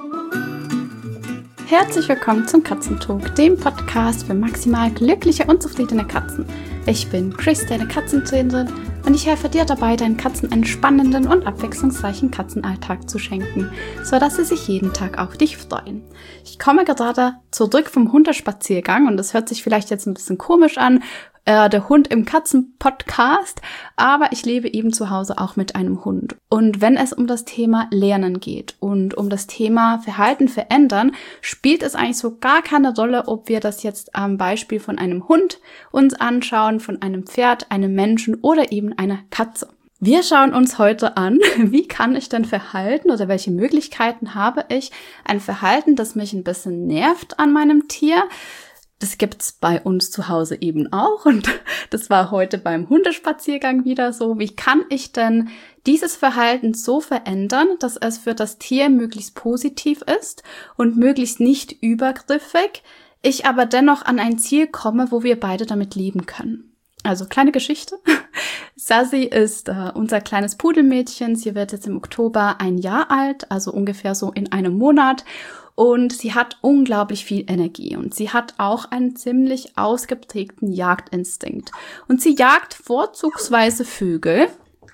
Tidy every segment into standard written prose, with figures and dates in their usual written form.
Herzlich willkommen zum Katzentalk, dem Podcast für maximal glückliche und zufriedene Katzen. Ich bin Chris, deine Katzentrainerin, und ich helfe dir dabei, deinen Katzen einen spannenden und abwechslungsreichen Katzenalltag zu schenken, sodass sie sich jeden Tag auf dich freuen. Ich komme gerade zurück vom Hundespaziergang und das hört sich vielleicht jetzt ein bisschen komisch an, der Hund im Katzen-Podcast, aber ich lebe eben zu Hause auch mit einem Hund. Und wenn es um das Thema Lernen geht und um das Thema Verhalten verändern, spielt es eigentlich so gar keine Rolle, ob wir das jetzt am Beispiel von einem Hund uns anschauen, von einem Pferd, einem Menschen oder eben einer Katze. Wir schauen uns heute an, wie kann ich denn Verhalten oder welche Möglichkeiten habe ich, ein Verhalten, das mich ein bisschen nervt an meinem Tier. Das gibt's bei uns zu Hause eben auch und das war heute beim Hundespaziergang wieder so. Wie kann ich denn dieses Verhalten so verändern, dass es für das Tier möglichst positiv ist und möglichst nicht übergriffig, ich aber dennoch an ein Ziel komme, wo wir beide damit leben können? Also kleine Geschichte. Sassy ist unser kleines Pudelmädchen. Sie wird jetzt im Oktober 1 Jahr alt, also ungefähr so in einem Monat. Und sie hat unglaublich viel Energie und sie hat auch einen ziemlich ausgeprägten Jagdinstinkt. Und sie jagt vorzugsweise Vögel.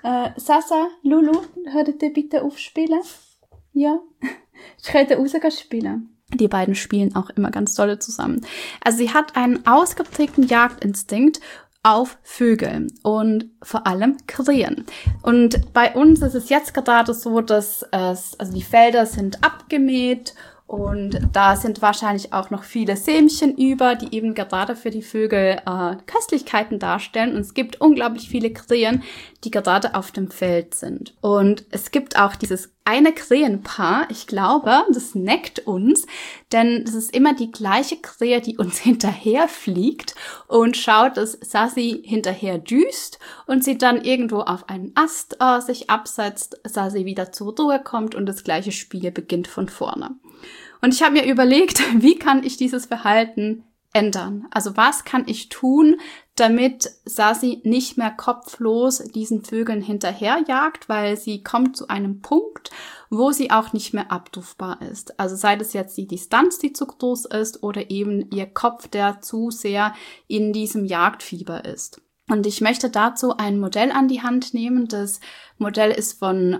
Sasa, Lulu, hört ihr bitte auf spielen? Ja? Ich könnte raus spielen. Die beiden spielen auch immer ganz toll zusammen. Also sie hat einen ausgeprägten Jagdinstinkt auf Vögel und vor allem Krähen. Und bei uns ist es jetzt gerade so, dass die Felder sind abgemäht und da sind wahrscheinlich auch noch viele Sämchen über, die eben gerade für die Vögel Köstlichkeiten darstellen. Und es gibt unglaublich viele Krähen, die gerade auf dem Feld sind. Und es gibt auch dieses eine Krähenpaar, ich glaube, das neckt uns, denn es ist immer die gleiche Krähe, die uns hinterher fliegt und schaut, dass Sassy hinterher düst und sie dann irgendwo auf einen Ast sich absetzt, Sassy wieder zur Ruhe kommt und das gleiche Spiel beginnt von vorne. Und ich habe mir überlegt, wie kann ich dieses Verhalten ändern? Also was kann ich tun, damit Sassy nicht mehr kopflos diesen Vögeln hinterherjagt, weil sie kommt zu einem Punkt, wo sie auch nicht mehr abrufbar ist. Also sei das jetzt die Distanz, die zu groß ist, oder eben ihr Kopf, der zu sehr in diesem Jagdfieber ist. Und ich möchte dazu ein Modell an die Hand nehmen. Das Modell ist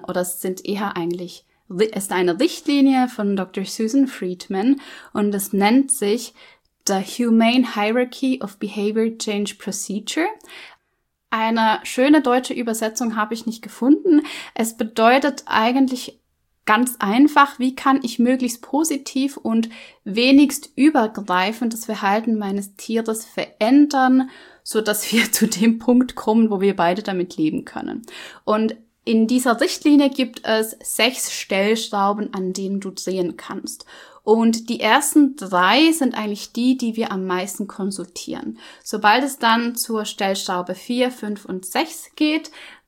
ist eine Richtlinie von Dr. Susan Friedman und es nennt sich The Humane Hierarchy of Behavior Change Procedure. Eine schöne deutsche Übersetzung habe ich nicht gefunden. Es bedeutet eigentlich ganz einfach, wie kann ich möglichst positiv und wenigst übergreifend das Verhalten meines Tieres verändern, so dass wir zu dem Punkt kommen, wo wir beide damit leben können. Und in dieser Richtlinie gibt es 6 Stellschrauben, an denen du drehen kannst. Und die ersten 3 sind eigentlich die wir am meisten konsultieren. Sobald es dann zur Stellschraube 4, 5 und 6 geht,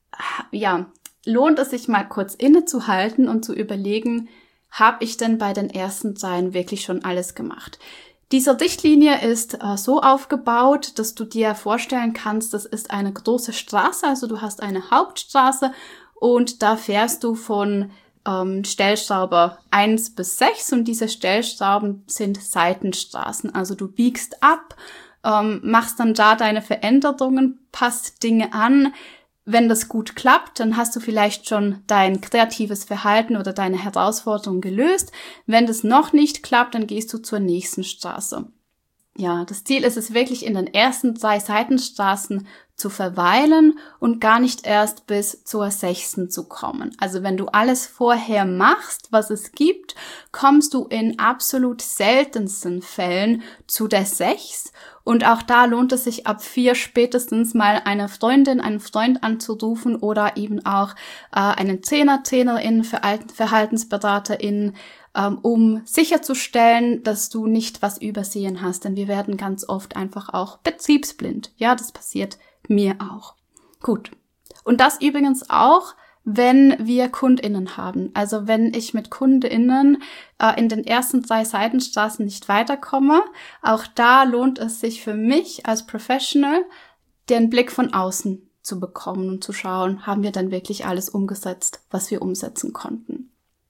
lohnt es sich mal kurz innezuhalten und zu überlegen, habe ich denn bei den ersten 3 wirklich schon alles gemacht? Diese Richtlinie ist so aufgebaut, dass du dir vorstellen kannst, das ist eine große Straße, also du hast eine Hauptstraße und da fährst du von Stellschraube 1 bis 6 und diese Stellschrauben sind Seitenstraßen. Also du biegst ab, machst dann da deine Veränderungen, passt Dinge an. Wenn das gut klappt, dann hast du vielleicht schon dein kreatives Verhalten oder deine Herausforderung gelöst. Wenn das noch nicht klappt, dann gehst du zur nächsten Straße. Ja, das Ziel ist es wirklich, in den ersten 3 Seitenstraßen zu verweilen und gar nicht erst bis zur 6. zu kommen. Also wenn du alles vorher machst, was es gibt, kommst du in absolut seltensten Fällen zu der 6. Und auch da lohnt es sich ab 4 spätestens mal eine Freundin, einen Freund anzurufen oder eben auch einen Trainerin, Verhaltensberaterin, um sicherzustellen, dass du nicht was übersehen hast. Denn wir werden ganz oft einfach auch betriebsblind. Ja, das passiert mir auch. Gut. Und das übrigens auch, wenn wir KundInnen haben. Also wenn ich mit KundInnen in den ersten 3 Seitenstraßen nicht weiterkomme, auch da lohnt es sich für mich als Professional, den Blick von außen zu bekommen und zu schauen, haben wir dann wirklich alles umgesetzt, was wir umsetzen konnten.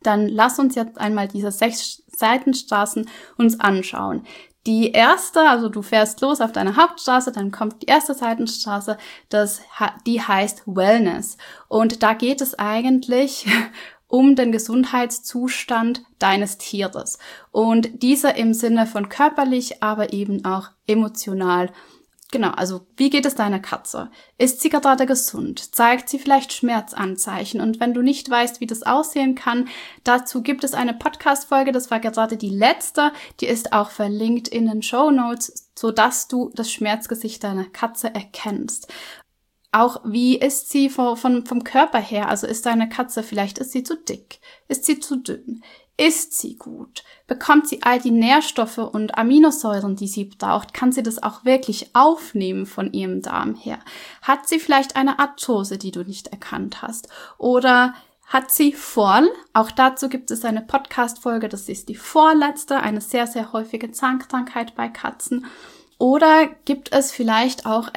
Dann lass uns jetzt einmal diese 6 Seitenstraßen uns anschauen. Die erste, also du fährst los auf deiner Hauptstraße, dann kommt die erste Seitenstraße, die heißt Wellness. Und da geht es eigentlich um den Gesundheitszustand deines Tieres. Und dieser im Sinne von körperlich, aber eben auch emotional. Genau, also wie geht es deiner Katze? Ist sie gerade gesund? Zeigt sie vielleicht Schmerzanzeichen? Und wenn du nicht weißt, wie das aussehen kann, dazu gibt es eine Podcast-Folge, das war gerade die letzte, die ist auch verlinkt in den Shownotes, sodass du das Schmerzgesicht deiner Katze erkennst. Auch wie ist sie vom Körper her? Also ist deine Katze, vielleicht ist sie zu dick? Ist sie zu dünn? Isst sie gut? Bekommt sie all die Nährstoffe und Aminosäuren, die sie braucht? Kann sie das auch wirklich aufnehmen von ihrem Darm her? Hat sie vielleicht eine Arthrose, die du nicht erkannt hast? Oder hat sie Forl? Auch dazu gibt es eine Podcast-Folge, das ist die vorletzte, eine sehr, sehr häufige Zahnkrankheit bei Katzen. Oder gibt es vielleicht auch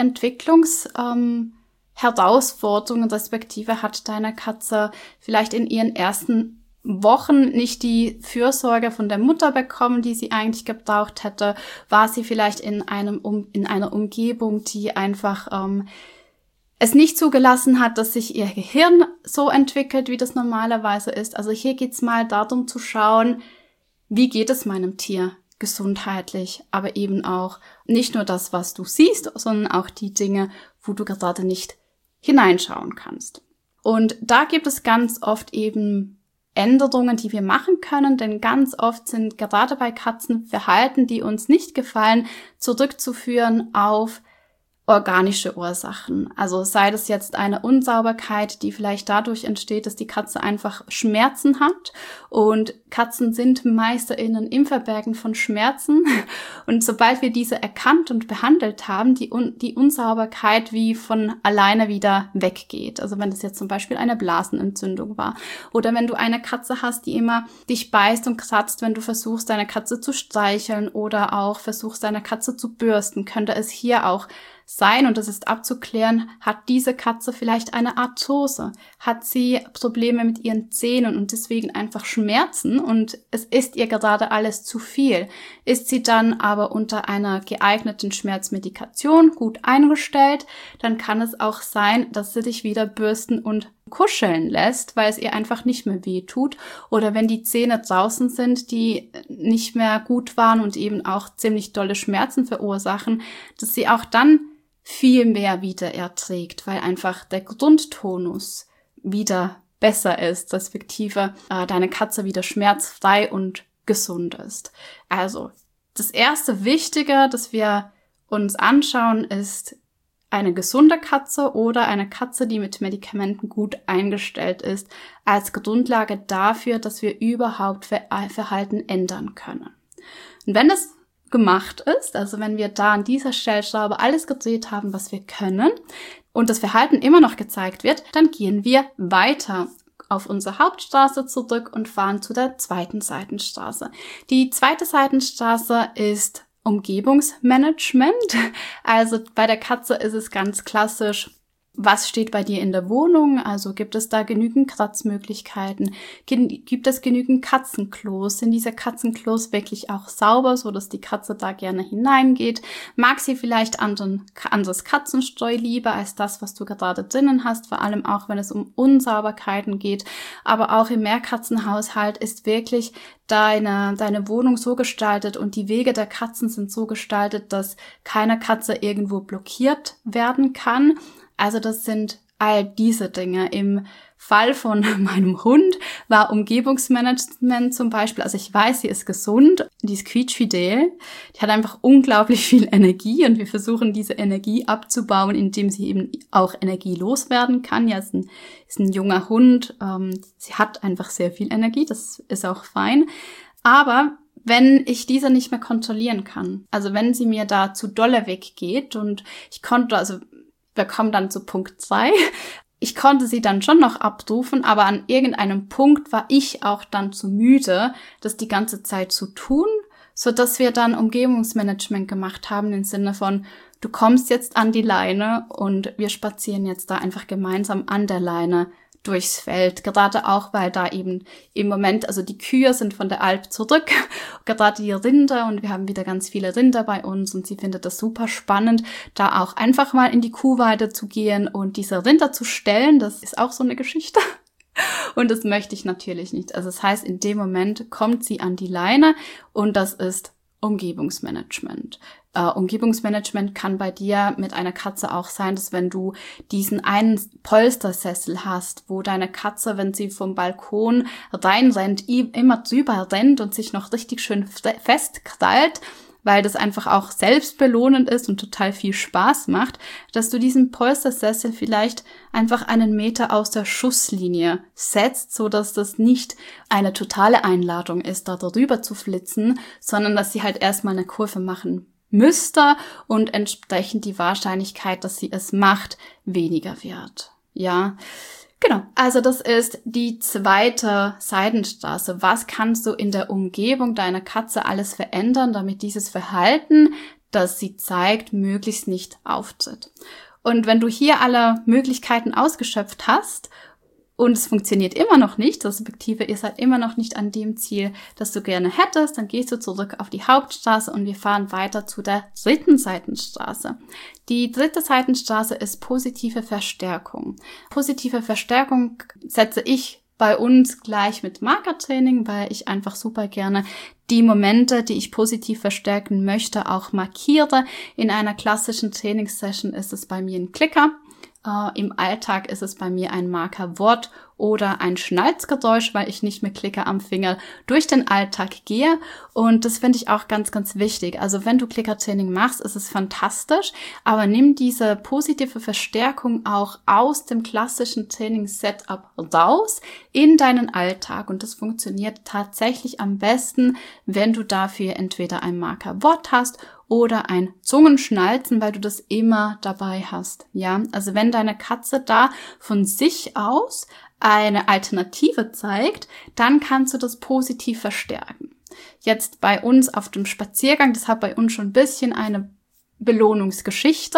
Herausforderungen, respektive hat deine Katze vielleicht in ihren ersten Wochen nicht die Fürsorge von der Mutter bekommen, die sie eigentlich gebraucht hätte? War sie vielleicht in einer Umgebung, die einfach es nicht zugelassen hat, dass sich ihr Gehirn so entwickelt, wie das normalerweise ist? Also hier geht's mal darum zu schauen, wie geht es meinem Tier gesundheitlich, aber eben auch nicht nur das, was du siehst, sondern auch die Dinge, wo du gerade nicht hineinschauen kannst. Und da gibt es ganz oft eben Änderungen, die wir machen können, denn ganz oft sind gerade bei Katzen Verhalten, die uns nicht gefallen, zurückzuführen auf organische Ursachen. Also sei das jetzt eine Unsauberkeit, die vielleicht dadurch entsteht, dass die Katze einfach Schmerzen hat. Und Katzen sind MeisterInnen im Verbergen von Schmerzen. Und sobald wir diese erkannt und behandelt haben, die Unsauberkeit wie von alleine wieder weggeht. Also wenn das jetzt zum Beispiel eine Blasenentzündung war. Oder wenn du eine Katze hast, die immer dich beißt und kratzt, wenn du versuchst, deine Katze zu streicheln oder auch versuchst, deine Katze zu bürsten, könnte es hier auch sein, und das ist abzuklären, hat diese Katze vielleicht eine Arthrose? Hat sie Probleme mit ihren Zähnen und deswegen einfach Schmerzen und es ist ihr gerade alles zu viel? Ist sie dann aber unter einer geeigneten Schmerzmedikation gut eingestellt, dann kann es auch sein, dass sie dich wieder bürsten und kuscheln lässt, weil es ihr einfach nicht mehr weh tut. Oder wenn die Zähne draußen sind, die nicht mehr gut waren und eben auch ziemlich dolle Schmerzen verursachen, dass sie auch dann viel mehr wieder erträgt, weil einfach der Grundtonus wieder besser ist, respektive deine Katze wieder schmerzfrei und gesund ist. Also das erste Wichtige, das wir uns anschauen, ist eine gesunde Katze oder eine Katze, die mit Medikamenten gut eingestellt ist, als Grundlage dafür, dass wir überhaupt Verhalten ändern können. Und wenn das gemacht ist, also wenn wir da an dieser Stellschraube alles gedreht haben, was wir können und das Verhalten immer noch gezeigt wird, dann gehen wir weiter auf unsere Hauptstraße zurück und fahren zu der zweiten Seitenstraße. Die zweite Seitenstraße ist Umgebungsmanagement. Also bei der Katze ist es ganz klassisch, was steht bei dir in der Wohnung? Also gibt es da genügend Kratzmöglichkeiten? Gibt es genügend Katzenklos? Sind diese Katzenklos wirklich auch sauber, so dass die Katze da gerne hineingeht? Mag sie vielleicht anderes Katzenstreu lieber als das, was du gerade drinnen hast? Vor allem auch, wenn es um Unsauberkeiten geht. Aber auch im Mehrkatzenhaushalt ist wirklich deine Wohnung so gestaltet und die Wege der Katzen sind so gestaltet, dass keine Katze irgendwo blockiert werden kann. Also das sind all diese Dinge. Im Fall von meinem Hund war Umgebungsmanagement zum Beispiel, also ich weiß, sie ist gesund, die ist quietschfidel, die hat einfach unglaublich viel Energie und wir versuchen diese Energie abzubauen, indem sie eben auch Energie loswerden kann. Ja, ist ein junger Hund, sie hat einfach sehr viel Energie, das ist auch fein, aber wenn ich diese nicht mehr kontrollieren kann, also wenn sie mir da zu dolle weggeht und wir kommen dann zu Punkt 2. Ich konnte sie dann schon noch abrufen, aber an irgendeinem Punkt war ich auch dann zu müde, das die ganze Zeit zu tun, so dass wir dann Umgebungsmanagement gemacht haben im Sinne von, du kommst jetzt an die Leine und wir spazieren jetzt da einfach gemeinsam an der Leine durchs Feld, gerade auch, weil da eben im Moment, also die Kühe sind von der Alp zurück, gerade die Rinder, und wir haben wieder ganz viele Rinder bei uns, und sie findet das super spannend, da auch einfach mal in die Kuhweide zu gehen und diese Rinder zu stellen. Das ist auch so eine Geschichte. Und das möchte ich natürlich nicht. Also das heißt, in dem Moment kommt sie an die Leine, und das ist Umgebungsmanagement. Umgebungsmanagement kann bei dir mit einer Katze auch sein, dass wenn du diesen einen Polstersessel hast, wo deine Katze, wenn sie vom Balkon reinrennt, immer drüber rennt und sich noch richtig schön festkrallt, weil das einfach auch selbstbelohnend ist und total viel Spaß macht, dass du diesen Polstersessel vielleicht einfach einen Meter aus der Schusslinie setzt, so dass das nicht eine totale Einladung ist, da drüber zu flitzen, sondern dass sie halt erstmal eine Kurve machen müsste und entsprechend die Wahrscheinlichkeit, dass sie es macht, weniger wird. Ja, genau. Also das ist die zweite Seidenstraße. Was kannst du in der Umgebung deiner Katze alles verändern, damit dieses Verhalten, das sie zeigt, möglichst nicht auftritt? Und wenn du hier alle Möglichkeiten ausgeschöpft hast und es funktioniert immer noch nicht, respektive ihr seid immer noch nicht an dem Ziel, das du gerne hättest, dann gehst du zurück auf die Hauptstraße und wir fahren weiter zu der dritten Seitenstraße. Die dritte Seitenstraße ist positive Verstärkung. Positive Verstärkung setze ich bei uns gleich mit Markertraining, weil ich einfach super gerne die Momente, die ich positiv verstärken möchte, auch markiere. In einer klassischen Trainingssession ist es bei mir ein Klicker. Im Alltag ist es bei mir ein Markerwort oder ein Schnalzgeräusch, weil ich nicht mit Klicker am Finger durch den Alltag gehe. Und das finde ich auch ganz, ganz wichtig. Also wenn du Klickertraining machst, ist es fantastisch, aber nimm diese positive Verstärkung auch aus dem klassischen Trainingssetup raus in deinen Alltag. Und das funktioniert tatsächlich am besten, wenn du dafür entweder ein Markerwort hast oder ein Zungenschnalzen, weil du das immer dabei hast. Ja, also wenn deine Katze da von sich aus eine Alternative zeigt, dann kannst du das positiv verstärken. Jetzt bei uns auf dem Spaziergang, das hat bei uns schon ein bisschen eine Belohnungsgeschichte,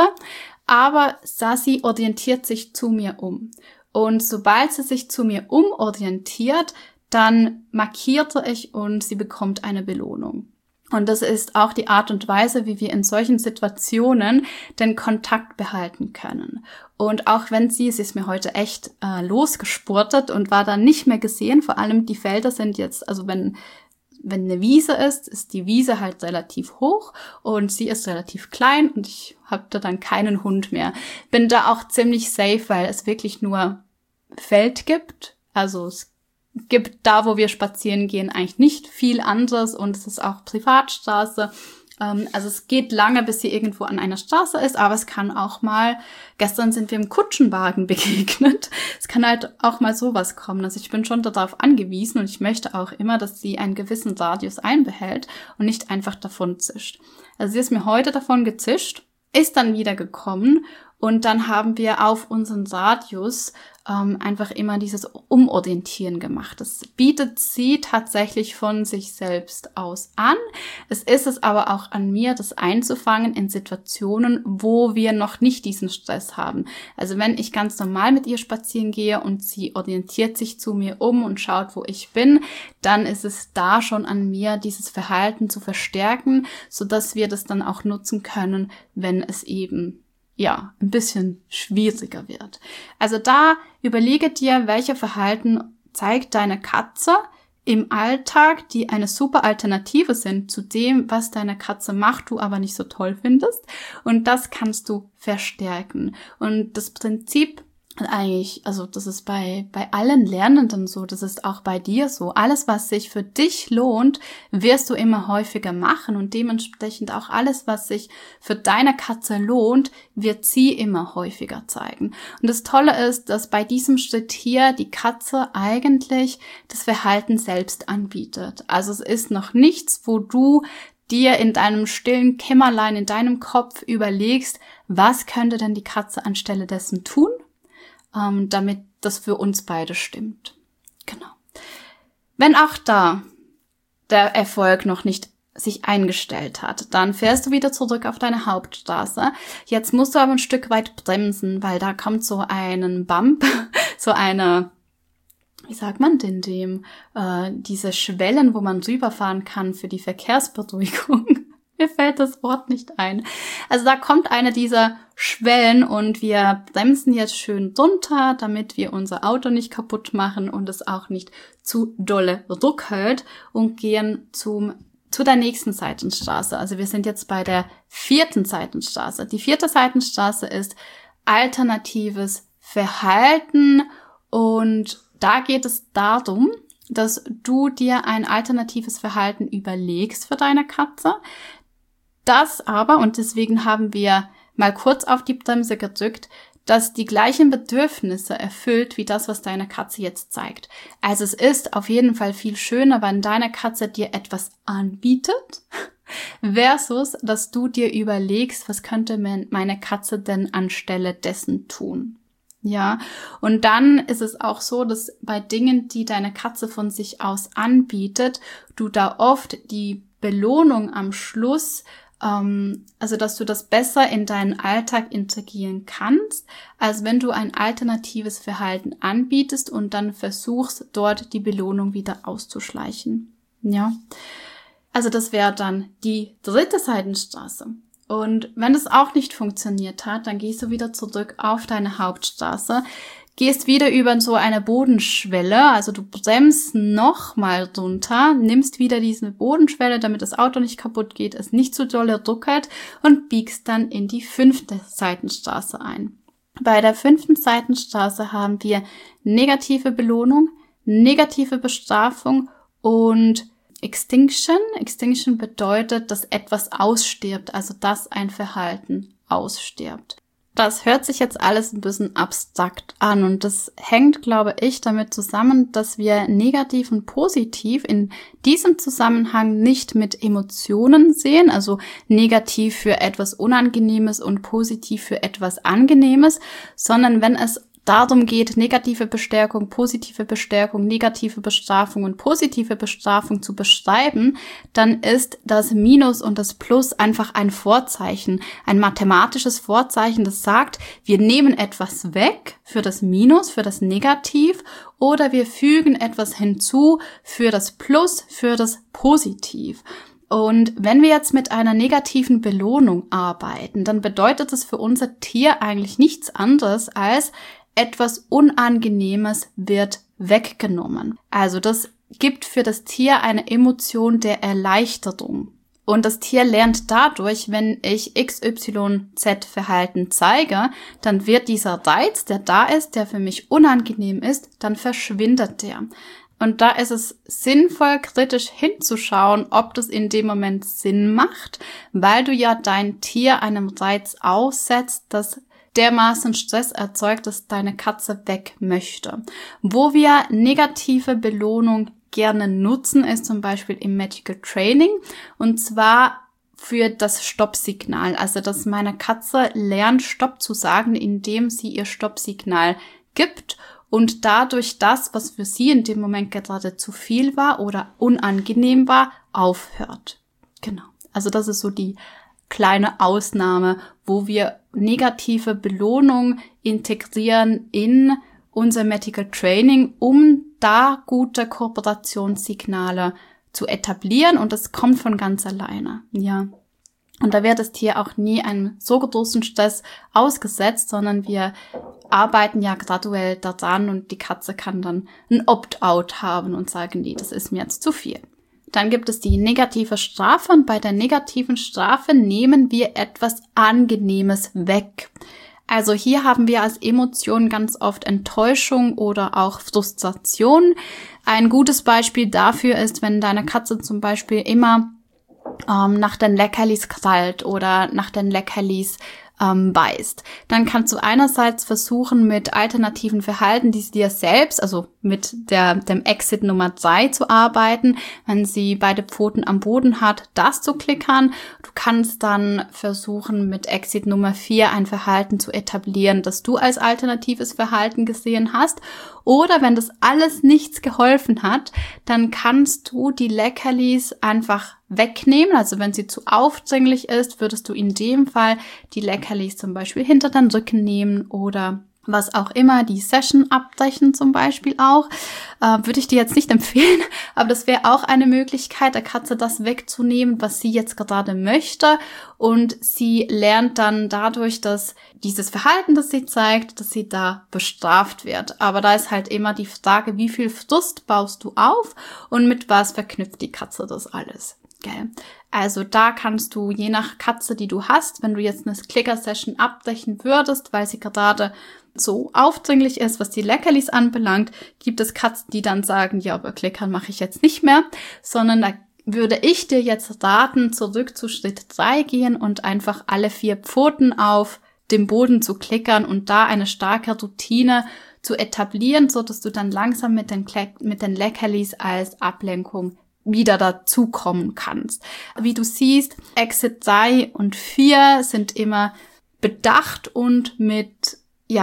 aber Sassi orientiert sich zu mir um. Und sobald sie sich zu mir umorientiert, dann markierte ich und sie bekommt eine Belohnung. Und das ist auch die Art und Weise, wie wir in solchen Situationen den Kontakt behalten können. Und auch wenn sie ist mir heute echt losgespurtet und war dann nicht mehr gesehen, vor allem die Felder sind jetzt, also wenn eine Wiese ist die Wiese halt relativ hoch und sie ist relativ klein und ich habe da dann keinen Hund mehr. Bin da auch ziemlich safe, weil es wirklich nur Feld gibt, also es gibt da, wo wir spazieren gehen, eigentlich nicht viel anderes und es ist auch Privatstraße. Also es geht lange, bis sie irgendwo an einer Straße ist, aber es kann auch mal, gestern sind wir im Kutschenwagen begegnet, es kann halt auch mal sowas kommen. Also ich bin schon darauf angewiesen und ich möchte auch immer, dass sie einen gewissen Radius einbehält und nicht einfach davon zischt. Also sie ist mir heute davon gezischt, ist dann wieder gekommen und dann haben wir auf unseren Radius einfach immer dieses Umorientieren gemacht. Das bietet sie tatsächlich von sich selbst aus an. Es ist es aber auch an mir, das einzufangen in Situationen, wo wir noch nicht diesen Stress haben. Also wenn ich ganz normal mit ihr spazieren gehe und sie orientiert sich zu mir um und schaut, wo ich bin, dann ist es da schon an mir, dieses Verhalten zu verstärken, sodass wir das dann auch nutzen können, wenn es eben ein bisschen schwieriger wird. Also da überlege dir, welche Verhalten zeigt deine Katze im Alltag, die eine super Alternative sind zu dem, was deine Katze macht, du aber nicht so toll findest. Und das kannst du verstärken. Und das Prinzip eigentlich, also das ist bei allen Lernenden so, das ist auch bei dir so. Alles, was sich für dich lohnt, wirst du immer häufiger machen und dementsprechend auch alles, was sich für deine Katze lohnt, wird sie immer häufiger zeigen. Und das Tolle ist, dass bei diesem Schritt hier die Katze eigentlich das Verhalten selbst anbietet. Also es ist noch nichts, wo du dir in deinem stillen Kämmerlein, in deinem Kopf überlegst, was könnte denn die Katze anstelle dessen tun? Damit das für uns beide stimmt. Genau. Wenn auch da der Erfolg noch nicht sich eingestellt hat, dann fährst du wieder zurück auf deine Hauptstraße. Jetzt musst du aber ein Stück weit bremsen, weil da kommt so einen Bump, so eine, wie sagt man denn dem, diese Schwellen, wo man rüberfahren kann für die Verkehrsberuhigung. Mir fällt das Wort nicht ein. Also da kommt eine dieser Schwellen und wir bremsen jetzt schön runter, damit wir unser Auto nicht kaputt machen und es auch nicht zu dolle ruckelt und gehen zu der nächsten Seitenstraße. Also wir sind jetzt bei der 4. Seitenstraße. Die 4. Seitenstraße ist alternatives Verhalten und da geht es darum, dass du dir ein alternatives Verhalten überlegst für deine Katze. Das aber, und deswegen haben wir mal kurz auf die Bremse gedrückt, dass die gleichen Bedürfnisse erfüllt wie das, was deine Katze jetzt zeigt. Also es ist auf jeden Fall viel schöner, wenn deine Katze dir etwas anbietet, versus, dass du dir überlegst, was könnte meine Katze denn anstelle dessen tun. Ja, und dann ist es auch so, dass bei Dingen, die deine Katze von sich aus anbietet, du da oft die Belohnung am Schluss, also dass du das besser in deinen Alltag integrieren kannst, als wenn du ein alternatives Verhalten anbietest und dann versuchst, dort die Belohnung wieder auszuschleichen. Ja, also das wäre dann die 3. Seitenstraße. Und wenn das auch nicht funktioniert hat, dann gehst du wieder zurück auf deine Hauptstraße, gehst wieder über so eine Bodenschwelle, also du bremst nochmal runter, nimmst wieder diese Bodenschwelle, damit das Auto nicht kaputt geht, es nicht zu dolle ruckelt und biegst dann in die 5. Seitenstraße ein. Bei der 5. Seitenstraße haben wir negative Belohnung, negative Bestrafung und Extinction. Extinction bedeutet, dass etwas ausstirbt, also dass ein Verhalten ausstirbt. Das hört sich jetzt alles ein bisschen abstrakt an und das hängt, glaube ich, damit zusammen, dass wir negativ und positiv in diesem Zusammenhang nicht mit Emotionen sehen, also negativ für etwas Unangenehmes und positiv für etwas Angenehmes, sondern wenn es darum geht, negative Bestärkung, positive Bestärkung, negative Bestrafung und positive Bestrafung zu beschreiben, dann ist das Minus und das Plus einfach ein Vorzeichen, ein mathematisches Vorzeichen, das sagt, wir nehmen etwas weg für das Minus, für das Negativ oder wir fügen etwas hinzu für das Plus, für das Positiv. Und wenn wir jetzt mit einer negativen Belohnung arbeiten, dann bedeutet das für unser Tier eigentlich nichts anderes als etwas Unangenehmes wird weggenommen. Also das gibt für das Tier eine Emotion der Erleichterung. Und das Tier lernt dadurch, wenn ich XYZ-Verhalten zeige, dann wird dieser Reiz, der da ist, der für mich unangenehm ist, dann verschwindet der. Und da ist es sinnvoll, kritisch hinzuschauen, ob das in dem Moment Sinn macht, weil du ja dein Tier einem Reiz aussetzt, das dermaßen Stress erzeugt, dass deine Katze weg möchte. Wo wir negative Belohnung gerne nutzen, ist zum Beispiel im Medical Training und zwar für das Stoppsignal. Also, dass meine Katze lernt, Stopp zu sagen, indem sie ihr Stoppsignal gibt und dadurch das, was für sie in dem Moment gerade zu viel war oder unangenehm war, aufhört. Genau. Also, das ist so die kleine Ausnahme, wo wir negative Belohnung integrieren in unser Medical Training, um da gute Kooperationssignale zu etablieren und das kommt von ganz alleine, ja. Und da wird das Tier auch nie einem so großen Stress ausgesetzt, sondern wir arbeiten ja graduell daran und die Katze kann dann ein Opt-out haben und sagen, nee, das ist mir jetzt zu viel. Dann gibt es die negative Strafe und bei der negativen Strafe nehmen wir etwas Angenehmes weg. Also hier haben wir als Emotion ganz oft Enttäuschung oder auch Frustration. Ein gutes Beispiel dafür ist, wenn deine Katze zum Beispiel immer nach den Leckerlis krallt oder nach den Leckerlis beißt. Dann kannst du einerseits versuchen, mit alternativen Verhalten, die sie dir selbst, also mit dem Exit Nummer 3 zu arbeiten, wenn sie beide Pfoten am Boden hat, das zu klickern. Du kannst dann versuchen, mit Exit Nummer 4 ein Verhalten zu etablieren, das du als alternatives Verhalten gesehen hast. Oder wenn das alles nichts geholfen hat, dann kannst du die Leckerlis einfach wegnehmen. Also wenn sie zu aufdringlich ist, würdest du in dem Fall die Leckerlis zum Beispiel hinter den Rücken nehmen oder was auch immer, die Session abbrechen zum Beispiel auch, würde ich dir jetzt nicht empfehlen, aber das wäre auch eine Möglichkeit, der Katze das wegzunehmen, was sie jetzt gerade möchte, und sie lernt dann dadurch, dass dieses Verhalten, das sie zeigt, dass sie da bestraft wird. Aber da ist halt immer die Frage, wie viel Frust baust du auf und mit was verknüpft die Katze das alles? Gell? Also da kannst du, je nach Katze, die du hast, wenn du jetzt eine Clicker-Session abbrechen würdest, weil sie gerade so aufdringlich ist, was die Leckerlis anbelangt, gibt es Katzen, die dann sagen, ja, aber Klickern mache ich jetzt nicht mehr, sondern da würde ich dir jetzt raten, zurück zu Schritt 3 gehen und einfach alle 4 Pfoten auf dem Boden zu klickern und da eine starke Routine zu etablieren, so dass du dann langsam mit den Leckerlis als Ablenkung wieder dazukommen kannst. Wie du siehst, Exit 3 und 4 sind immer bedacht und mit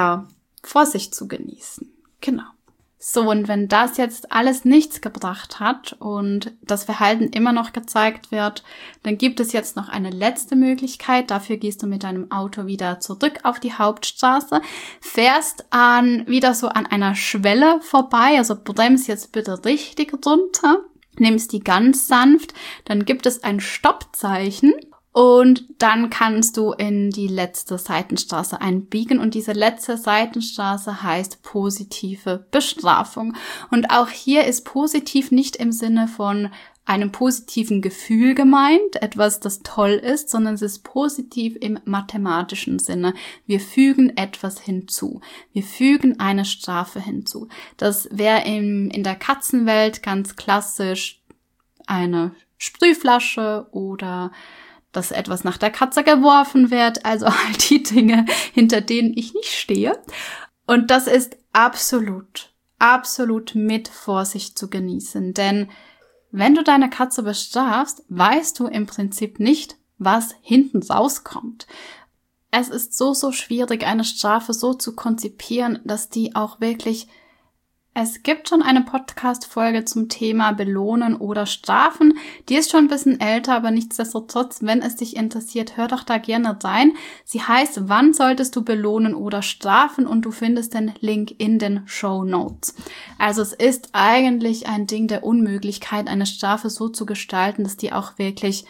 Vorsicht zu genießen. Genau. So, und wenn das jetzt alles nichts gebracht hat und das Verhalten immer noch gezeigt wird, dann gibt es jetzt noch eine letzte Möglichkeit. Dafür gehst du mit deinem Auto wieder zurück auf die Hauptstraße, fährst wieder so an einer Schwelle vorbei, also bremst jetzt bitte richtig runter, nimmst die ganz sanft, dann gibt es ein Stoppzeichen. Und dann kannst du in die letzte Seitenstraße einbiegen und diese letzte Seitenstraße heißt positive Bestrafung. Und auch hier ist positiv nicht im Sinne von einem positiven Gefühl gemeint, etwas, das toll ist, sondern es ist positiv im mathematischen Sinne. Wir fügen etwas hinzu. Wir fügen eine Strafe hinzu. Das wäre in der Katzenwelt ganz klassisch eine Sprühflasche oder dass etwas nach der Katze geworfen wird, also all die Dinge, hinter denen ich nicht stehe. Und das ist absolut mit Vorsicht zu genießen, denn wenn du deine Katze bestrafst, weißt du im Prinzip nicht, was hinten rauskommt. Es ist so schwierig, eine Strafe so zu konzipieren, dass die auch wirklich... Es gibt schon eine Podcast-Folge zum Thema Belohnen oder Strafen. Die ist schon ein bisschen älter, aber nichtsdestotrotz, wenn es dich interessiert, hör doch da gerne rein. Sie heißt, wann solltest du belohnen oder strafen? Und du findest den Link in den Shownotes. Also es ist eigentlich ein Ding der Unmöglichkeit, eine Strafe so zu gestalten, dass die auch wirklich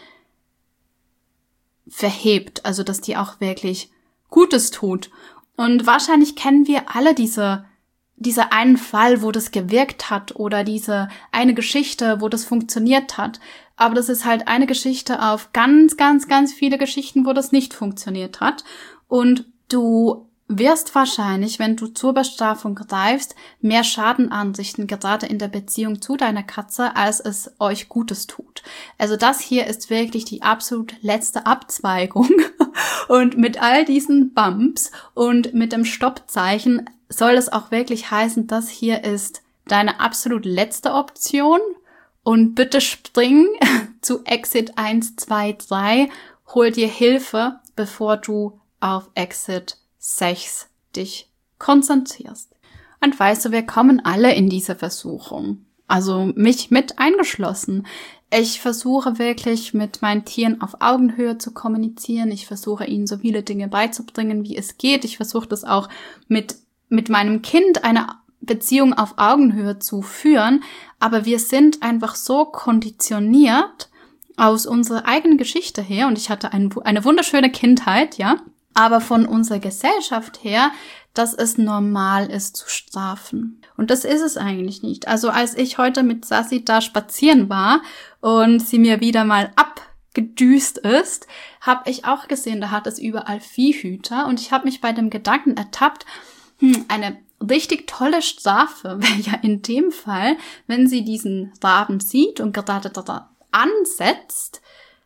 verhebt. Also dass die auch wirklich Gutes tut. Und wahrscheinlich kennen wir alle dieser einen Fall, wo das gewirkt hat oder diese eine Geschichte, wo das funktioniert hat. Aber das ist halt eine Geschichte auf ganz viele Geschichten, wo das nicht funktioniert hat. Und du wirst wahrscheinlich, wenn du zur Bestrafung greifst, mehr Schaden anrichten, gerade in der Beziehung zu deiner Katze, als es euch Gutes tut. Also das hier ist wirklich die absolut letzte Abzweigung. Und mit all diesen Bumps und mit dem Stoppzeichen soll es auch wirklich heißen, das hier ist deine absolut letzte Option. Und bitte spring zu Exit 1, 2, 3, hol dir Hilfe, bevor du auf Exit 6 dich konzentrierst. Und weißt du, wir kommen alle in diese Versuchung. Also mich mit eingeschlossen. Ich versuche wirklich mit meinen Tieren auf Augenhöhe zu kommunizieren. Ich versuche ihnen so viele Dinge beizubringen, wie es geht. Ich versuche das auch mit meinem Kind eine Beziehung auf Augenhöhe zu führen. Aber wir sind einfach so konditioniert aus unserer eigenen Geschichte her. Und ich hatte eine wunderschöne Kindheit, ja. Aber von unserer Gesellschaft her, dass es normal ist zu strafen. Und das ist es eigentlich nicht. Also als ich heute mit Sassi da spazieren war und sie mir wieder mal abgedüst ist, habe ich auch gesehen, da hat es überall Viehhüter. Und ich habe mich bei dem Gedanken ertappt, eine richtig tolle Strafe wäre ja in dem Fall, wenn sie diesen Raben sieht und gerade da ansetzt,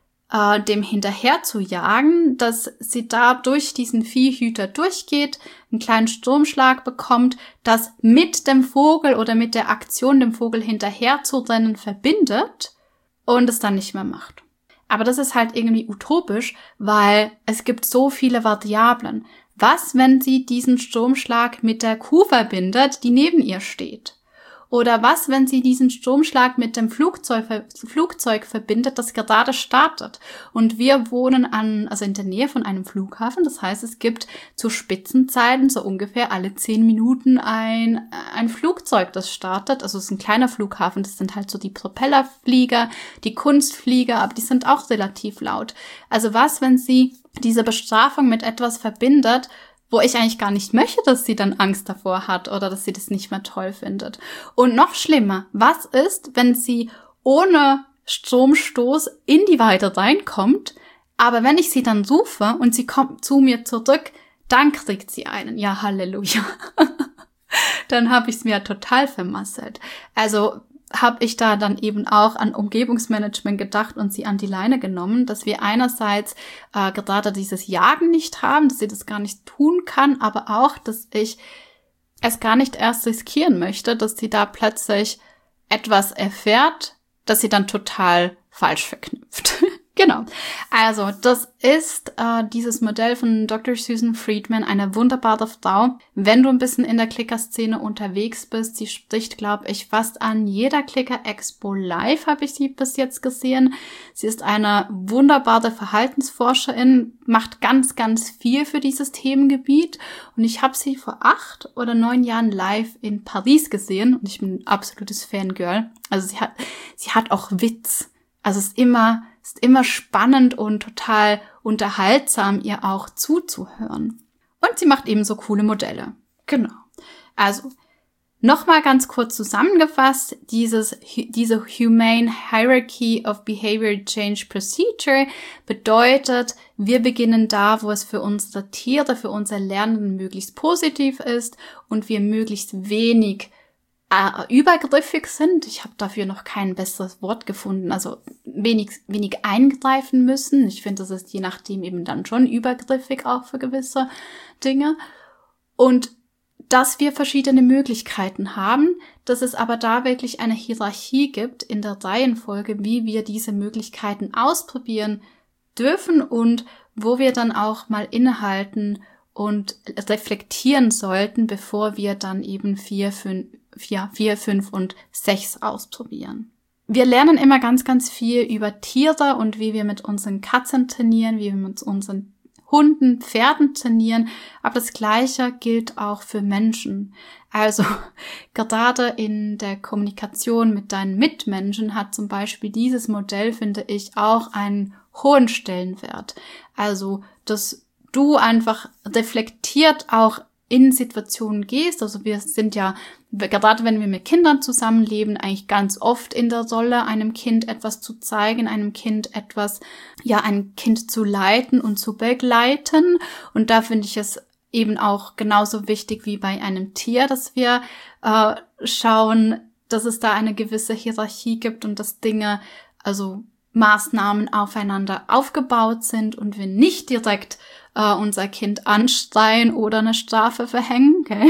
dem hinterher zu jagen, dass sie da durch diesen Viehhüter durchgeht, einen kleinen Stromschlag bekommt, das mit dem Vogel oder mit der Aktion, dem Vogel hinterher zu rennen, verbindet und es dann nicht mehr macht. Aber das ist halt irgendwie utopisch, weil es gibt so viele Variablen. Was, wenn sie diesen Stromschlag mit der Kuh verbindet, die neben ihr steht? Oder was, wenn sie diesen Stromschlag mit dem Flugzeug verbindet, das gerade startet? Und wir wohnen also in der Nähe von einem Flughafen. Das heißt, es gibt zu Spitzenzeiten so ungefähr alle 10 Minuten ein Flugzeug, das startet. Also es ist ein kleiner Flughafen. Das sind halt so die Propellerflieger, die Kunstflieger, aber die sind auch relativ laut. Also was, wenn sie diese Bestrafung mit etwas verbindet, wo ich eigentlich gar nicht möchte, dass sie dann Angst davor hat oder dass sie das nicht mehr toll findet. Und noch schlimmer, was ist, wenn sie ohne Stromstoß in die Weite reinkommt, aber wenn ich sie dann rufe und sie kommt zu mir zurück, dann kriegt sie einen. Ja, Halleluja. Dann habe ich es mir total vermasselt. Also habe ich da dann eben auch an Umgebungsmanagement gedacht und sie an die Leine genommen, dass wir einerseits gerade dieses Jagen nicht haben, dass sie das gar nicht tun kann, aber auch, dass ich es gar nicht erst riskieren möchte, dass sie da plötzlich etwas erfährt, das sie dann total falsch verknüpft. Genau. Also, das ist dieses Modell von Dr. Susan Friedman, eine wunderbare Frau. Wenn du ein bisschen in der Clicker-Szene unterwegs bist, sie spricht, glaube ich, fast an jeder Clicker-Expo live, habe ich sie bis jetzt gesehen. Sie ist eine wunderbare Verhaltensforscherin, macht ganz, ganz viel für dieses Themengebiet. Und ich habe sie vor 8 oder 9 Jahren live in Paris gesehen. Und ich bin ein absolutes Fangirl. Also sie hat auch Witz. Also es ist immer spannend und total unterhaltsam, ihr auch zuzuhören. Und sie macht eben so coole Modelle. Genau. Also, nochmal ganz kurz zusammengefasst, diese Humane Hierarchy of Behavior Change Procedure bedeutet, wir beginnen da, wo es für unsere Tiere, für unser Lernen möglichst positiv ist und wir möglichst wenig übergriffig sind. Ich habe dafür noch kein besseres Wort gefunden. Also wenig eingreifen müssen. Ich finde, das ist je nachdem eben dann schon übergriffig auch für gewisse Dinge. Und dass wir verschiedene Möglichkeiten haben, dass es aber da wirklich eine Hierarchie gibt in der Reihenfolge, wie wir diese Möglichkeiten ausprobieren dürfen und wo wir dann auch mal innehalten und reflektieren sollten, bevor wir dann eben 4, 5 und 6 ausprobieren. Wir lernen immer ganz, ganz viel über Tiere und wie wir mit unseren Katzen trainieren, wie wir mit unseren Hunden, Pferden trainieren, aber das Gleiche gilt auch für Menschen. Also gerade in der Kommunikation mit deinen Mitmenschen hat zum Beispiel dieses Modell, finde ich, auch einen hohen Stellenwert. Also, dass du einfach reflektiert auch in Situationen gehst. Also wir sind ja, gerade wenn wir mit Kindern zusammenleben, eigentlich ganz oft in der Rolle, einem Kind etwas zu zeigen, einem Kind ein Kind zu leiten und zu begleiten. Und da finde ich es eben auch genauso wichtig wie bei einem Tier, dass wir schauen, dass es da eine gewisse Hierarchie gibt und dass Dinge, also Maßnahmen aufeinander aufgebaut sind und wir nicht direkt unser Kind anschreien oder eine Strafe verhängen, okay?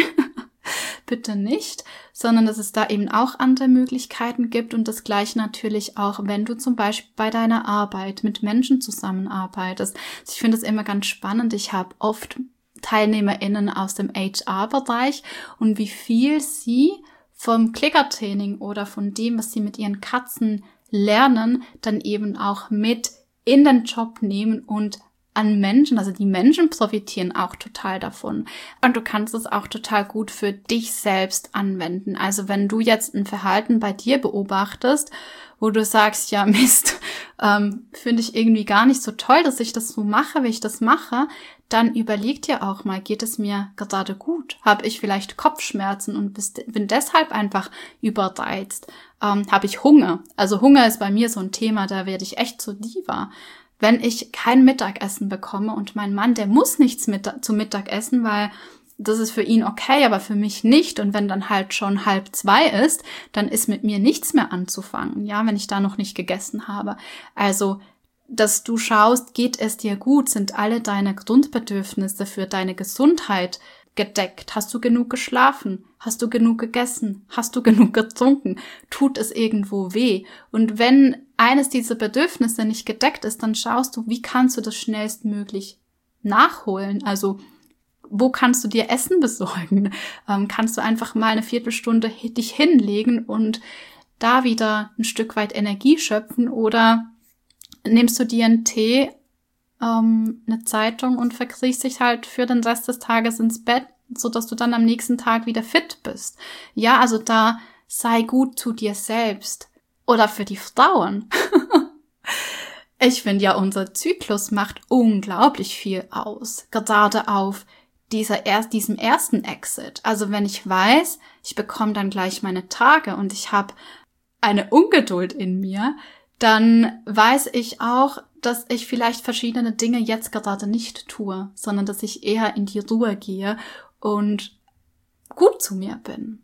Bitte nicht, sondern dass es da eben auch andere Möglichkeiten gibt und das Gleiche natürlich auch, wenn du zum Beispiel bei deiner Arbeit mit Menschen zusammenarbeitest. Ich finde es immer ganz spannend. Ich habe oft TeilnehmerInnen aus dem HR-Bereich und wie viel sie vom Clicker-Training oder von dem, was sie mit ihren Katzen lernen, dann eben auch mit in den Job nehmen und an Menschen, also die Menschen profitieren auch total davon. Und du kannst es auch total gut für dich selbst anwenden. Also wenn du jetzt ein Verhalten bei dir beobachtest, wo du sagst, ja Mist, finde ich irgendwie gar nicht so toll, dass ich das so mache, wie ich das mache, dann überleg dir auch mal, geht es mir gerade gut? Habe ich vielleicht Kopfschmerzen und bin deshalb einfach überreizt? Habe ich Hunger? Also Hunger ist bei mir so ein Thema, da werde ich echt zur Diva. Wenn ich kein Mittagessen bekomme und mein Mann, der muss nichts zu Mittag essen, weil das ist für ihn okay, aber für mich nicht. Und wenn dann halt schon 1:30 ist, dann ist mit mir nichts mehr anzufangen, ja, wenn ich da noch nicht gegessen habe. Also, dass du schaust, geht es dir gut? Sind alle deine Grundbedürfnisse für deine Gesundheit gedeckt? Hast du genug geschlafen? Hast du genug gegessen? Hast du genug getrunken? Tut es irgendwo weh? Und wenn eines dieser Bedürfnisse nicht gedeckt ist, dann schaust du, wie kannst du das schnellstmöglich nachholen? Also wo kannst du dir Essen besorgen? Kannst du einfach mal eine Viertelstunde dich hinlegen und da wieder ein Stück weit Energie schöpfen? Oder nimmst du dir einen Tee, eine Zeitung und verkriechst dich halt für den Rest des Tages ins Bett, sodass du dann am nächsten Tag wieder fit bist? Ja, also da sei gut zu dir selbst. Oder für die Frauen. Ich finde ja, unser Zyklus macht unglaublich viel aus. Gerade auf diesem ersten Exit. Also wenn ich weiß, ich bekomme dann gleich meine Tage und ich habe eine Ungeduld in mir, dann weiß ich auch, dass ich vielleicht verschiedene Dinge jetzt gerade nicht tue, sondern dass ich eher in die Ruhe gehe und gut zu mir bin.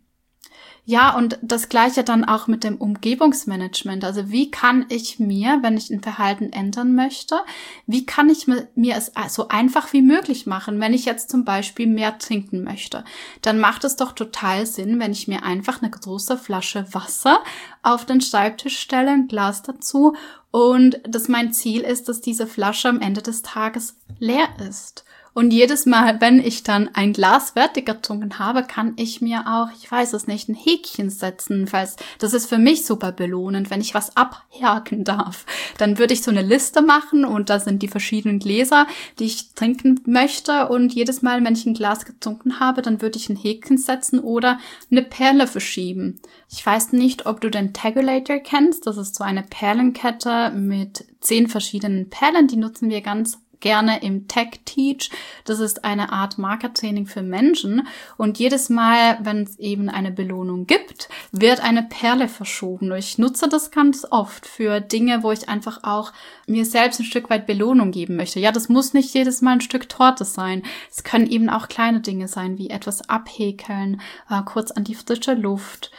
Ja, und das Gleiche dann auch mit dem Umgebungsmanagement. Also wie kann ich mir, wenn ich ein Verhalten ändern möchte, wie kann ich mir es so einfach wie möglich machen? Wenn ich jetzt zum Beispiel mehr trinken möchte, dann macht es doch total Sinn, wenn ich mir einfach eine große Flasche Wasser auf den Schreibtisch stelle, ein Glas dazu und dass mein Ziel ist, dass diese Flasche am Ende des Tages leer ist. Und jedes Mal, wenn ich dann ein Glas fertig getrunken habe, kann ich mir auch, ich weiß es nicht, ein Häkchen setzen. Das ist für mich super belohnend, wenn ich was abhaken darf. Dann würde ich so eine Liste machen und da sind die verschiedenen Gläser, die ich trinken möchte. Und jedes Mal, wenn ich ein Glas getrunken habe, dann würde ich ein Häkchen setzen oder eine Perle verschieben. Ich weiß nicht, ob du den Tagulator kennst. Das ist so eine Perlenkette mit 10 verschiedenen Perlen. Die nutzen wir ganz gerne im Tech Teach. Das ist eine Art Markertraining für Menschen. Und jedes Mal, wenn es eben eine Belohnung gibt, wird eine Perle verschoben. Ich nutze das ganz oft für Dinge, wo ich einfach auch mir selbst ein Stück weit Belohnung geben möchte. Ja, das muss nicht jedes Mal ein Stück Torte sein. Es können eben auch kleine Dinge sein, wie etwas abhäkeln, kurz an die frische Luft,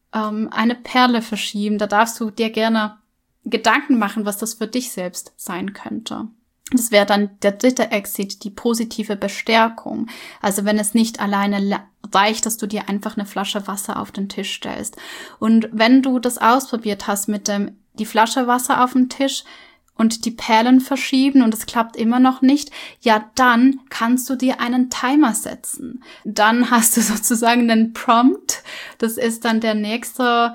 eine Perle verschieben. Da darfst du dir gerne Gedanken machen, was das für dich selbst sein könnte. Das wäre dann der dritte Exit, die positive Bestärkung. Also wenn es nicht alleine reicht, dass du dir einfach eine Flasche Wasser auf den Tisch stellst. Und wenn du das ausprobiert hast mit die Flasche Wasser auf dem Tisch und die Perlen verschieben und es klappt immer noch nicht, ja, dann kannst du dir einen Timer setzen. Dann hast du sozusagen einen Prompt. Das ist dann der nächste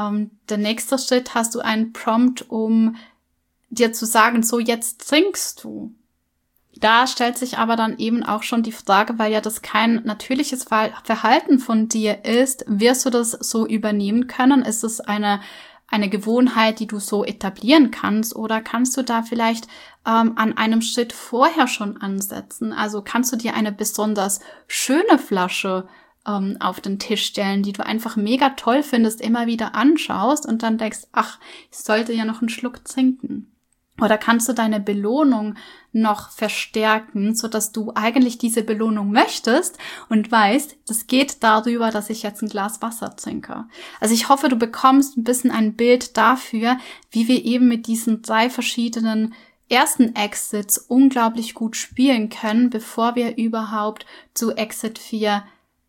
Schritt, hast du einen Prompt, um dir zu sagen, so jetzt trinkst du. Da stellt sich aber dann eben auch schon die Frage, weil ja das kein natürliches Verhalten von dir ist, wirst du das so übernehmen können? Ist es eine Gewohnheit, die du so etablieren kannst, oder kannst du da vielleicht an einem Schritt vorher schon ansetzen? Also kannst du dir eine besonders schöne Flasche auf den Tisch stellen, die du einfach mega toll findest, immer wieder anschaust und dann denkst, ach, ich sollte ja noch einen Schluck trinken. Oder kannst du deine Belohnung noch verstärken, sodass du eigentlich diese Belohnung möchtest und weißt, das geht darüber, dass ich jetzt ein Glas Wasser trinke. Also ich hoffe, du bekommst ein bisschen ein Bild dafür, wie wir eben mit diesen 3 verschiedenen ersten Exits unglaublich gut spielen können, bevor wir überhaupt zu Exit 4,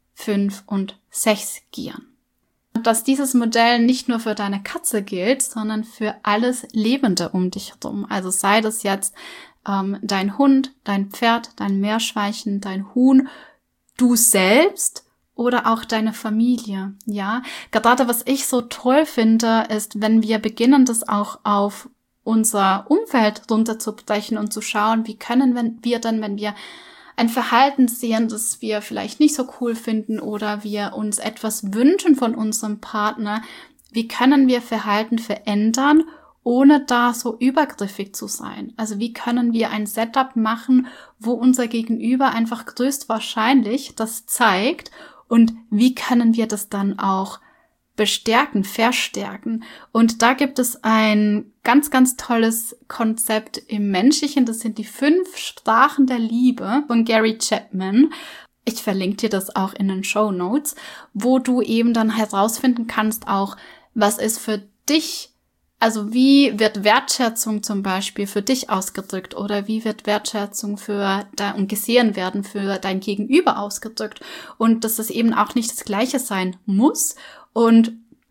5 und 6 gehen. Dass dieses Modell nicht nur für deine Katze gilt, sondern für alles Lebende um dich herum. Also sei das jetzt dein Hund, dein Pferd, dein Meerschweinchen, dein Huhn, du selbst oder auch deine Familie. Ja, gerade was ich so toll finde, ist, wenn wir beginnen, das auch auf unser Umfeld runterzubrechen und zu schauen, wie können wir dann, wenn wir ein Verhalten sehen, das wir vielleicht nicht so cool finden oder wir uns etwas wünschen von unserem Partner, wie können wir Verhalten verändern, ohne da so übergriffig zu sein? Also wie können wir ein Setup machen, wo unser Gegenüber einfach größtwahrscheinlich das zeigt, und wie können wir das dann auch bestärken, verstärken? Und da gibt es ein ganz, ganz tolles Konzept im Menschlichen. Das sind die 5 Sprachen der Liebe von Gary Chapman. Ich verlinke dir das auch in den Shownotes, wo du eben dann herausfinden kannst auch, was ist für dich, also wie wird Wertschätzung zum Beispiel für dich ausgedrückt oder wie wird Wertschätzung und gesehen werden für dein Gegenüber ausgedrückt, und dass es eben auch nicht das Gleiche sein muss. Und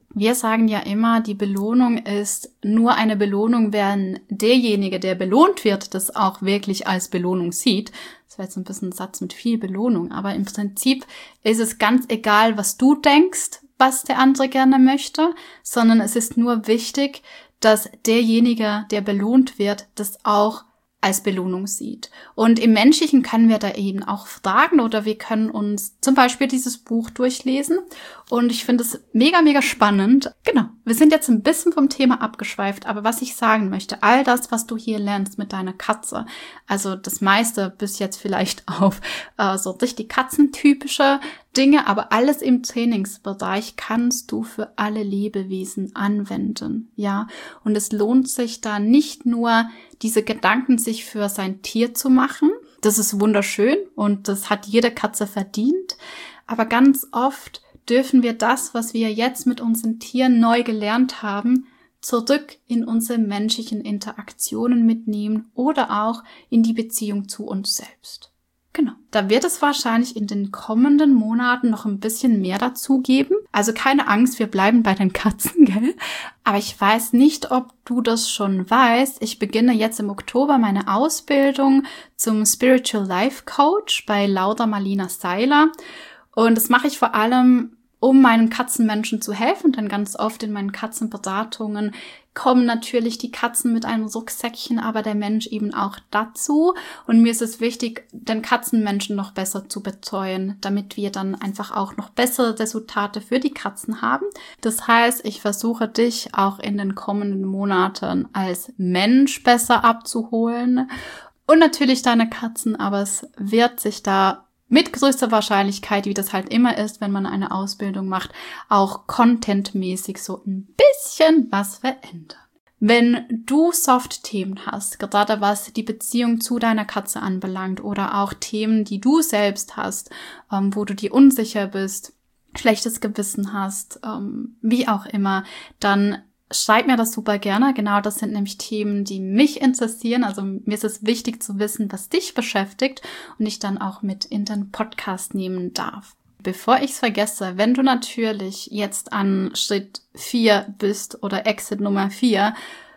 Wir sagen ja immer, die Belohnung ist nur eine Belohnung, wenn derjenige, der belohnt wird, das auch wirklich als Belohnung sieht. Das wäre jetzt ein bisschen ein Satz mit viel Belohnung, aber im Prinzip ist es ganz egal, was du denkst, was der andere gerne möchte, sondern es ist nur wichtig, dass derjenige, der belohnt wird, das auch als Belohnung sieht. Und im Menschlichen können wir da eben auch fragen oder wir können uns zum Beispiel dieses Buch durchlesen. Und ich finde es mega, mega spannend. Genau, wir sind jetzt ein bisschen vom Thema abgeschweift, aber was ich sagen möchte, all das, was du hier lernst mit deiner Katze, also das meiste bis jetzt vielleicht auf so richtig katzentypische Dinge, aber alles im Trainingsbereich kannst du für alle Lebewesen anwenden, ja. Und es lohnt sich da nicht nur, diese Gedanken sich für sein Tier zu machen. Das ist wunderschön und das hat jede Katze verdient. Aber ganz oft dürfen wir das, was wir jetzt mit unseren Tieren neu gelernt haben, zurück in unsere menschlichen Interaktionen mitnehmen oder auch in die Beziehung zu uns selbst. Genau. Da wird es wahrscheinlich in den kommenden Monaten noch ein bisschen mehr dazu geben. Also keine Angst, wir bleiben bei den Katzen, gell? Aber ich weiß nicht, ob du das schon weißt. Ich beginne jetzt im Oktober meine Ausbildung zum Spiritual Life Coach bei Laura Marlina Seiler. Und das mache ich vor allem, um meinen Katzenmenschen zu helfen, denn ganz oft in meinen Katzenberatungen kommen natürlich die Katzen mit einem Rucksäckchen, aber der Mensch eben auch dazu. Und mir ist es wichtig, den Katzenmenschen noch besser zu betreuen, damit wir dann einfach auch noch bessere Resultate für die Katzen haben. Das heißt, ich versuche dich auch in den kommenden Monaten als Mensch besser abzuholen und natürlich deine Katzen, aber es wird sich da mit größter Wahrscheinlichkeit, wie das halt immer ist, wenn man eine Ausbildung macht, auch contentmäßig so ein bisschen was verändern. Wenn du Soft-Themen hast, gerade was die Beziehung zu deiner Katze anbelangt oder auch Themen, die du selbst hast, wo du dir unsicher bist, schlechtes Gewissen hast, wie auch immer, dann schreib mir das super gerne. Genau, das sind nämlich Themen, die mich interessieren. Also mir ist es wichtig zu wissen, was dich beschäftigt und ich dann auch mit in den Podcast nehmen darf. Bevor ich es vergesse, wenn du natürlich jetzt an Schritt 4 bist oder Exit Nummer 4,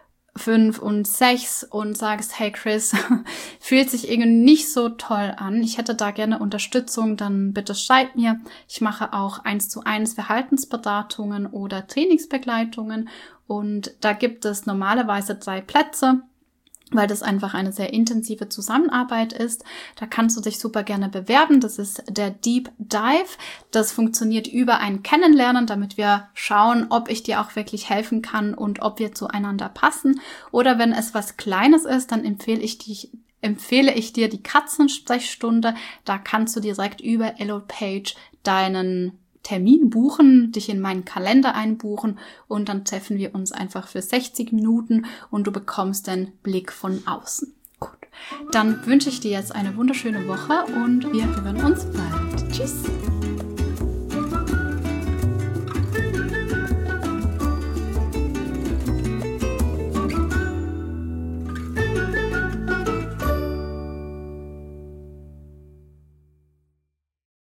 5 und 6 und sagst, hey Chris, fühlt sich irgendwie nicht so toll an. Ich hätte da gerne Unterstützung, dann bitte schreib mir. Ich mache auch 1:1 Verhaltensberatungen oder Trainingsbegleitungen und da gibt es normalerweise 3 Plätze, weil das einfach eine sehr intensive Zusammenarbeit ist. Da kannst du dich super gerne bewerben. Das ist der Deep Dive. Das funktioniert über ein Kennenlernen, damit wir schauen, ob ich dir auch wirklich helfen kann und ob wir zueinander passen. Oder wenn es was Kleines ist, dann empfehle ich dir die Katzensprechstunde. Da kannst du direkt über Elopage deinen Termin buchen, dich in meinen Kalender einbuchen und dann treffen wir uns einfach für 60 Minuten und du bekommst den Blick von außen. Gut, dann wünsche ich dir jetzt eine wunderschöne Woche und wir hören uns bald. Tschüss!